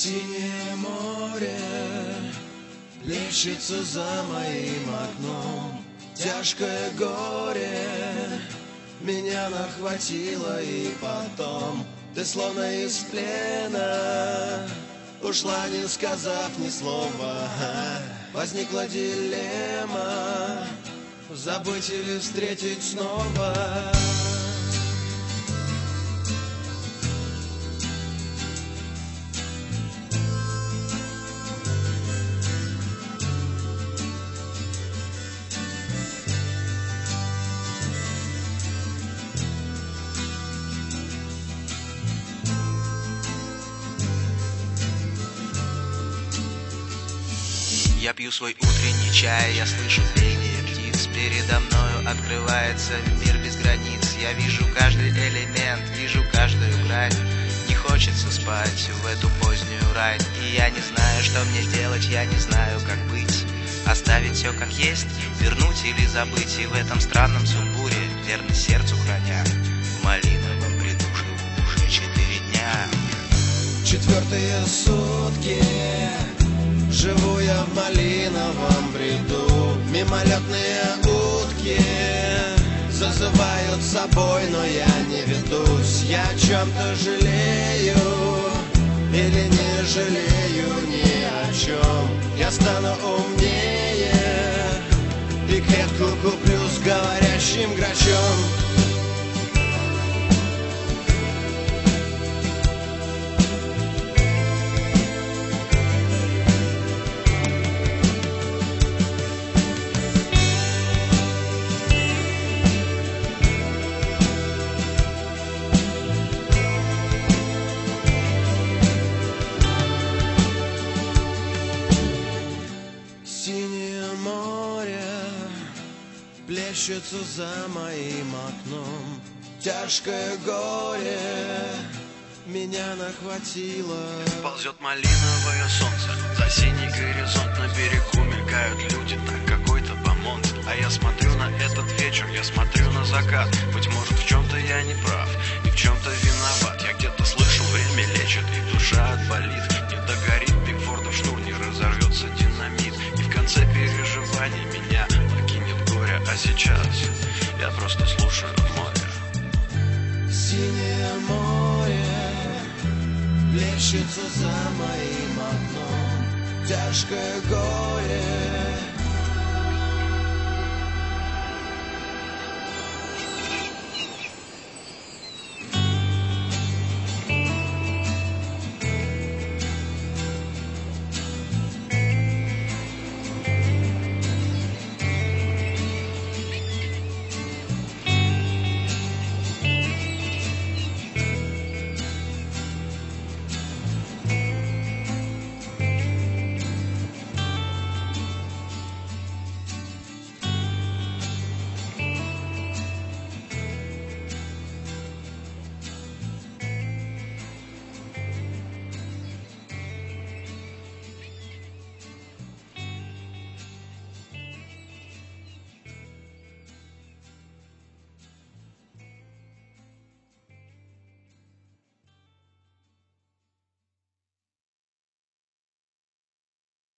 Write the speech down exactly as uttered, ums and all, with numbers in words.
Синее море плещется за моим окном. Тяжкое горе меня нахватило, и потом ты словно из плена ушла, не сказав ни слова. Возникла дилемма: забыть или встретить снова. Я пью свой утренний чай, я слышу пение птиц. Передо мною открывается мир без границ. Я вижу каждый элемент, вижу каждую грань. Не хочется спать в эту позднюю рань. И я не знаю, что мне делать, я не знаю, как быть. Оставить все как есть, вернуть или забыть. И в этом странном сумбуре, верно сердцу храня, в малиновом бреду живу уже четыре дня. Четвертые сутки живу я в малиновом бреду. Мимолетные утки зазывают с собой, но я не ведусь. Я о чем-то жалею или не жалею ни о чем. Я стану умнее и клетку куплю с говорящим грачом. Синее море плещется за моим окном. Тяжкое горе меня нахватило. Ползет малиновое солнце за синий горизонт. На берегу мелькают люди, так какой-то бомонд. А я смотрю на этот вечер, я смотрю на закат. Быть может, в чем-то я не прав и в чем-то виноват. Я где-то слышал, время лечит и душа отболит. Не догорит Бигфордов шнур, не разорвется динамит. И в конце переживаний меня покинет горе. А сейчас я просто слушаю море. Синее море плещется за моим окном. Тяжкое горе